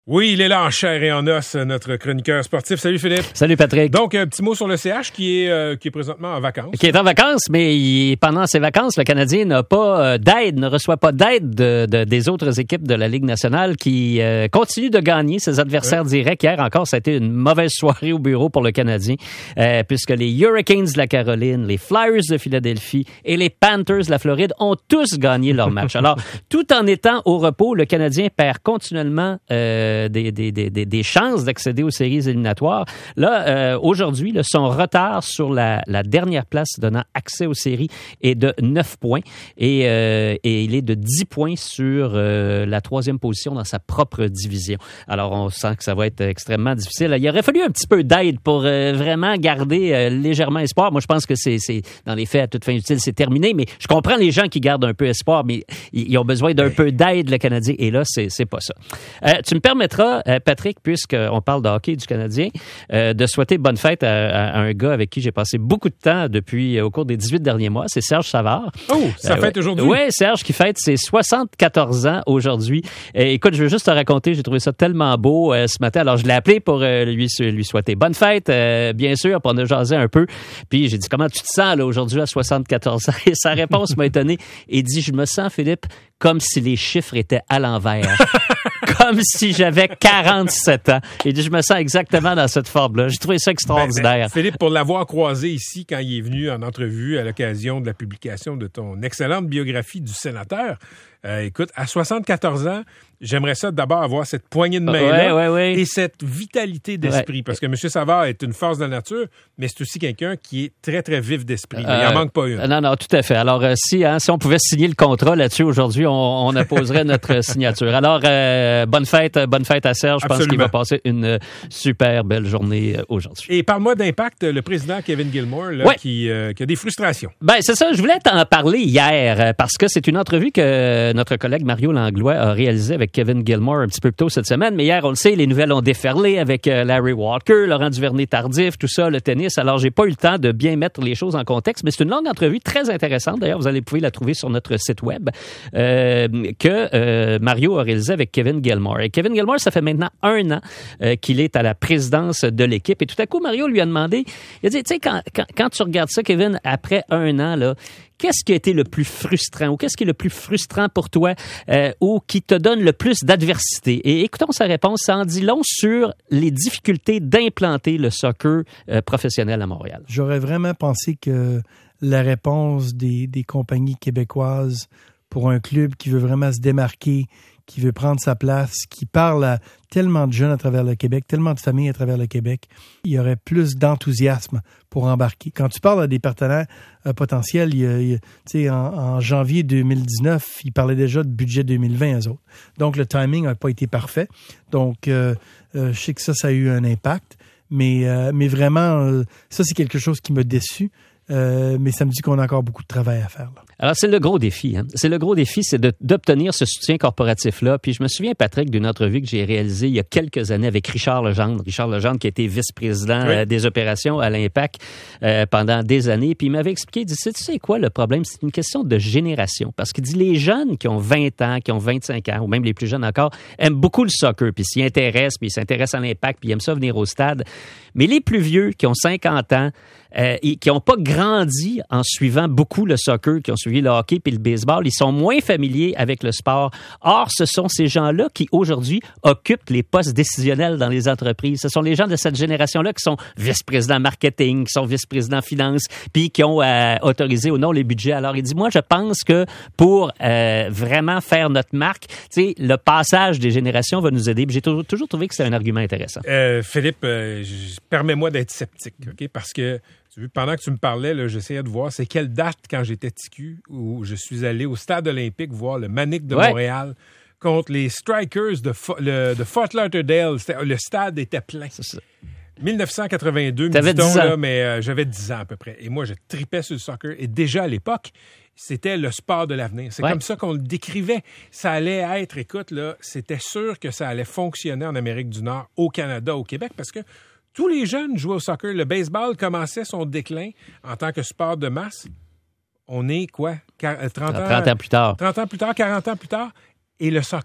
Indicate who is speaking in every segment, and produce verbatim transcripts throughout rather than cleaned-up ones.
Speaker 1: Oui, il est là en chair et en os, notre chroniqueur sportif. Salut Philippe.
Speaker 2: Salut Patrick.
Speaker 1: Donc, un petit mot sur le C H qui est, euh, qui est présentement en vacances.
Speaker 2: Qui est en vacances, mais il, pendant ses vacances, le Canadien n'a pas euh, d'aide, ne reçoit pas d'aide de, de, des autres équipes de la Ligue nationale qui euh, continuent de gagner ses adversaires ouais. directs. Hier encore, ça a été une mauvaise soirée au bureau pour le Canadien, euh, puisque les Hurricanes de la Caroline, les Flyers de Philadelphie et les Panthers de la Floride ont tous gagné leur match. Alors, tout en étant au repos, le Canadien perd continuellement euh, des, des, des, des, des chances d'accéder aux séries éliminatoires. Là, euh, aujourd'hui, là, son retard sur la, la dernière place donnant accès aux séries est de neuf points et, euh, et il est de dix points sur euh, la troisième position dans sa propre division. Alors, on sent que ça va être extrêmement difficile. Il aurait fallu un petit peu d'aide pour euh, vraiment garder euh, légèrement espoir. Moi, je pense que c'est, c'est dans les faits, à toute fin utile, c'est terminé, mais je comprends les gens qui gardent un peu espoir, mais ils ont besoin d'un peu d'aide, le Canadien, et là, c'est, c'est pas ça. Euh, tu me permettras, euh, Patrick, puisqu'on parle de hockey du Canadien, euh, de souhaiter bonne fête à, à, à un gars avec qui j'ai passé beaucoup de temps depuis euh, au cours des dix-huit derniers mois. C'est Serge Savard.
Speaker 1: Oh, ça euh, fête
Speaker 2: ouais.
Speaker 1: aujourd'hui?
Speaker 2: Oui, Serge qui fête ses soixante-quatorze ans aujourd'hui. Et, écoute, je veux juste te raconter, j'ai trouvé ça tellement beau euh, ce matin. Alors, je l'ai appelé pour euh, lui, lui souhaiter bonne fête, euh, bien sûr, pour on a jasé un peu. Puis, j'ai dit, comment tu te sens là, aujourd'hui à soixante-quatorze ans? Et sa réponse m'a étonné. Il dit, je me sens, Philippe, comme si les chiffres étaient à l'envers. Comme si j'avais quarante-sept ans. Il dit, je me sens exactement dans cette forme-là. J'ai trouvé ça extraordinaire.
Speaker 1: Ben, ben, Philippe, pour l'avoir croisé ici quand il est venu en entrevue à l'occasion de la publication de ton excellente biographie du sénateur, euh, écoute, à soixante-quatorze ans, j'aimerais ça d'abord avoir cette poignée de main-là
Speaker 2: ouais, ouais, ouais.
Speaker 1: et cette vitalité d'esprit. Ouais. Parce que M. Savard est une force de la nature, mais c'est aussi quelqu'un qui est très, très vif d'esprit. Euh, il n'en manque pas une.
Speaker 2: Non, non, tout à fait. Alors, euh, si, hein, si on pouvait signer le contrat là-dessus aujourd'hui, on, on apposerait notre signature. Alors, euh, bonne fête, bonne fête à Serge. Je pense qu'il va passer une super belle journée aujourd'hui.
Speaker 1: Et parle-moi d'Impact, le président Kevin Gilmour, là,
Speaker 2: ouais.
Speaker 1: qui, euh, qui a des frustrations.
Speaker 2: Ben, c'est ça. Je voulais t'en parler hier parce que c'est une entrevue que notre collègue Mario Langlois a réalisée avec Kevin Gilmour un petit peu plus tôt cette semaine. Mais hier, on le sait, les nouvelles ont déferlé avec Larry Walker, Laurent Duvernay-Tardif, tout ça, le tennis. Alors, j'ai pas eu le temps de bien mettre les choses en contexte, mais c'est une longue entrevue très intéressante. D'ailleurs, vous allez pouvoir la trouver sur notre site web euh, que euh, Mario a réalisé avec Kevin Gilmour. Et Kevin Gilmour, ça fait maintenant un an euh, qu'il est à la présidence de l'équipe. Et tout à coup, Mario lui a demandé, il a dit, tu sais, quand, quand, quand tu regardes ça, Kevin, après un an, là, qu'est-ce qui a été le plus frustrant ou qu'est-ce qui est le plus frustrant pour toi euh, ou qui te donne le plus d'adversité? Et écoutons sa réponse. Ça en dit long sur les difficultés d'implanter le soccer euh, professionnel à Montréal.
Speaker 3: J'aurais vraiment pensé que la réponse des, des compagnies québécoises pour un club qui veut vraiment se démarquer, qui veut prendre sa place, qui parle à tellement de jeunes à travers le Québec, tellement de familles à travers le Québec, il y aurait plus d'enthousiasme pour embarquer. Quand tu parles à des partenaires euh, potentiels, il y a, il y a, tu sais, en, en janvier deux mille dix-neuf, ils parlaient déjà de budget deux mille vingt, eux autres. Donc, le timing n'a pas été parfait. Donc, euh, euh, je sais que ça, ça a eu un impact. Mais, euh, mais vraiment, euh, ça, c'est quelque chose qui m'a déçu. Euh, mais ça me dit qu'on a encore beaucoup de travail à faire, là.
Speaker 2: Alors, c'est le gros défi. Hein? C'est le gros défi, c'est de, d'obtenir ce soutien corporatif-là. Puis je me souviens, Patrick, d'une entrevue que j'ai réalisée il y a quelques années avec Richard Legendre. Richard Legendre qui a été vice-président oui. euh, des opérations à l'Impact euh, pendant des années. Puis il m'avait expliqué, il dit, tu sais quoi, le problème, c'est une question de génération. Parce qu'il dit, les jeunes qui ont vingt ans, qui ont vingt-cinq ans, ou même les plus jeunes encore, aiment beaucoup le soccer, puis s'y intéressent, puis ils s'intéressent à l'Impact, puis ils aiment ça venir au stade. Mais les plus vieux, qui ont cinquante ans, euh, et qui n'ont pas grandi en suivant beaucoup le soccer, qui ont suivi le hockey puis le baseball, ils sont moins familiers avec le sport. Or, ce sont ces gens-là qui, aujourd'hui, occupent les postes décisionnels dans les entreprises. Ce sont les gens de cette génération-là qui sont vice-présidents marketing, qui sont vice-présidents finance, puis qui ont euh, autorisé ou non les budgets. Alors, il dit, moi, je pense que pour euh, vraiment faire notre marque, tu sais, le passage des générations va nous aider. Puis j'ai toujours, toujours trouvé que c'est un argument intéressant.
Speaker 1: Euh, Philippe, euh, je, permets-moi d'être sceptique, OK? Parce que tu vois, pendant que tu me parlais, là, j'essayais de voir c'est quelle date quand j'étais T Q où je suis allé au stade olympique voir le Manic de ouais. Montréal contre les Strikers de, Fo- le, de Fort Lauderdale. C'était, le stade était plein. C'est ça. dix-neuf cent quatre-vingt-deux,
Speaker 2: T'avais
Speaker 1: dit-on,
Speaker 2: dix ans.
Speaker 1: Là, mais euh, j'avais dix ans à peu près. Et moi, je tripais sur le soccer. Et déjà à l'époque, c'était le sport de l'avenir. C'est ouais. comme ça qu'on le décrivait. Ça allait être, écoute, là, c'était sûr que ça allait fonctionner en Amérique du Nord, au Canada, au Québec, parce que tous les jeunes jouaient au soccer. Le baseball commençait son déclin en tant que sport de masse. On est quoi? trente ans,
Speaker 2: trente ans plus tard.
Speaker 1: trente ans plus tard, quarante ans plus tard. Et le soccer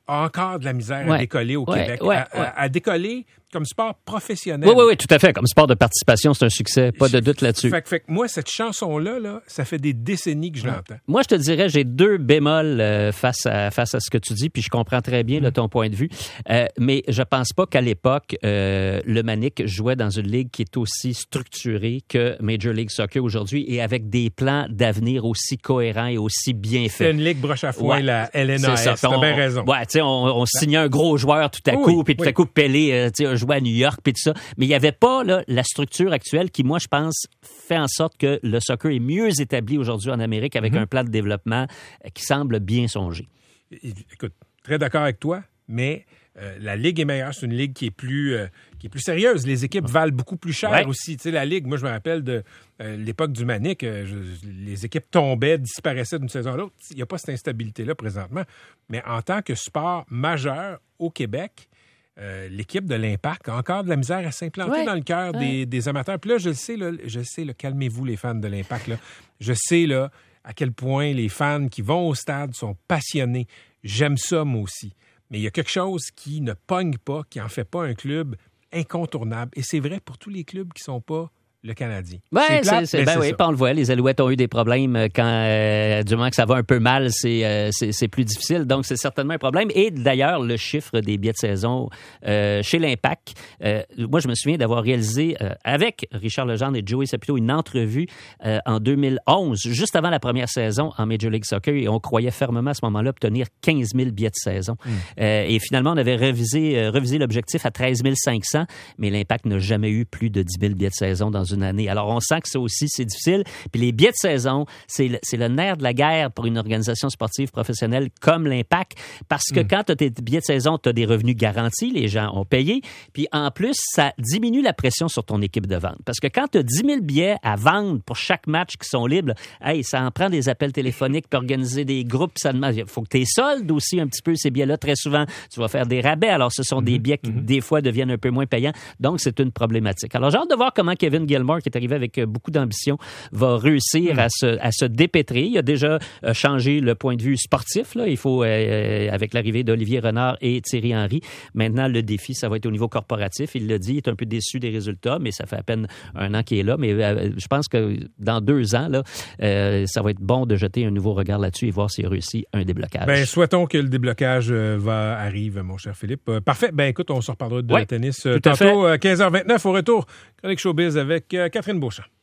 Speaker 1: a encore de la misère
Speaker 2: ouais.
Speaker 1: à décoller au
Speaker 2: ouais,
Speaker 1: Québec,
Speaker 2: ouais,
Speaker 1: à,
Speaker 2: ouais.
Speaker 1: À, à décoller comme sport professionnel.
Speaker 2: Oui, oui, oui, tout à fait. Comme sport de participation, c'est un succès. Pas de doute là-dessus.
Speaker 1: Fait, fait que moi, cette chanson-là, là, ça fait des décennies que je l'entends.
Speaker 2: Moi, je te dirais, j'ai deux bémols euh, face à face à ce que tu dis, puis je comprends très bien là, ton point de vue. Euh, mais je pense pas qu'à l'époque, euh, le Manic jouait dans une ligue qui est aussi structurée que Major League Soccer aujourd'hui et avec des plans d'avenir aussi cohérents et aussi bien faits.
Speaker 1: C'est une ligue broche à foin,
Speaker 2: ouais,
Speaker 1: la L N A S. T'as bien raison.
Speaker 2: Ouais, tu sais, on, on signait un gros joueur tout à coup,
Speaker 1: oui,
Speaker 2: puis tout
Speaker 1: oui.
Speaker 2: à coup, Pelé, euh, tu sais, a joué à New York, puis tout ça. Mais il n'y avait pas là, la structure actuelle qui, moi, je pense, fait en sorte que le soccer est mieux établi aujourd'hui en Amérique avec mm-hmm. un plan de développement qui semble bien songé.
Speaker 1: Écoute, très d'accord avec toi, mais euh, la Ligue est meilleure. C'est une Ligue qui est plus, euh, qui est plus sérieuse. Les équipes valent beaucoup plus cher ouais. aussi. Tu sais, la Ligue, moi, je me rappelle de euh, l'époque du Manic, euh, je, les équipes tombaient, disparaissaient d'une saison à l'autre. Il n'y a pas cette instabilité-là présentement. Mais en tant que sport majeur au Québec, Euh, l'équipe de l'Impact a encore de la misère à s'implanter ouais, dans le cœur ouais. des, des amateurs. Puis là, je le sais, là, je le sais, là, calmez-vous les fans de l'Impact. Là. Je sais là, à quel point les fans qui vont au stade sont passionnés. J'aime ça, moi aussi. Mais il y a quelque chose qui ne pogne pas, qui en fait pas un club incontournable. Et c'est vrai pour tous les clubs qui ne sont pas le Canadien.
Speaker 2: Ben,
Speaker 1: c'est plate,
Speaker 2: c'est, c'est, ben
Speaker 1: c'est
Speaker 2: oui, on le voit, les Alouettes ont eu des problèmes quand, euh, du moment que ça va un peu mal, c'est, euh, c'est, c'est plus difficile. Donc, c'est certainement un problème. Et d'ailleurs, le chiffre des billets de saison euh, chez l'Impact, euh, moi, je me souviens d'avoir réalisé euh, avec Richard Legendre et Joey Saputo une entrevue euh, en deux mille onze, juste avant la première saison en Major League Soccer, et on croyait fermement à ce moment-là obtenir quinze mille billets de saison. Mm. Euh, et finalement, on avait révisé, euh, révisé l'objectif à treize mille cinq cents, mais l'Impact n'a jamais eu plus de dix mille billets de saison dans une année. Alors, on sent que ça aussi, c'est difficile. Puis les billets de saison, c'est le, c'est le nerf de la guerre pour une organisation sportive professionnelle comme l'Impact, parce que mm. quand tu as tes billets de saison, tu as des revenus garantis, les gens ont payé, puis en plus, ça diminue la pression sur ton équipe de vente. Parce que quand tu as dix mille billets à vendre pour chaque match qui sont libres, hey, ça en prend des appels téléphoniques, puis organiser des groupes, ça demande, il faut que tu les soldes aussi un petit peu, ces billets-là, très souvent, tu vas faire des rabais, alors ce sont mm-hmm. des billets qui, mm-hmm. des fois, deviennent un peu moins payants, donc c'est une problématique. Alors, j'ai hâte de voir comment Kevin Gilmore, qui est arrivé avec beaucoup d'ambition, va réussir mmh. à, se, à se dépêtrer. Il a déjà euh, changé le point de vue sportif. Là. Il faut, euh, avec l'arrivée d'Olivier Renard et Thierry Henry, maintenant, le défi, ça va être au niveau corporatif. Il l'a dit, il est un peu déçu des résultats, mais ça fait à peine un an qu'il est là. Mais euh, je pense que dans deux ans, là, euh, ça va être bon de jeter un nouveau regard là-dessus et voir s'il réussit un déblocage.
Speaker 1: Ben, souhaitons que le déblocage euh, va arrive, mon cher Philippe. Euh, parfait. Ben, écoute, on se reparlera de
Speaker 2: ouais,
Speaker 1: tennis euh, tantôt, euh, quinze heures vingt-neuf au retour. Chronique Showbiz avec euh, Catherine Beauchamp.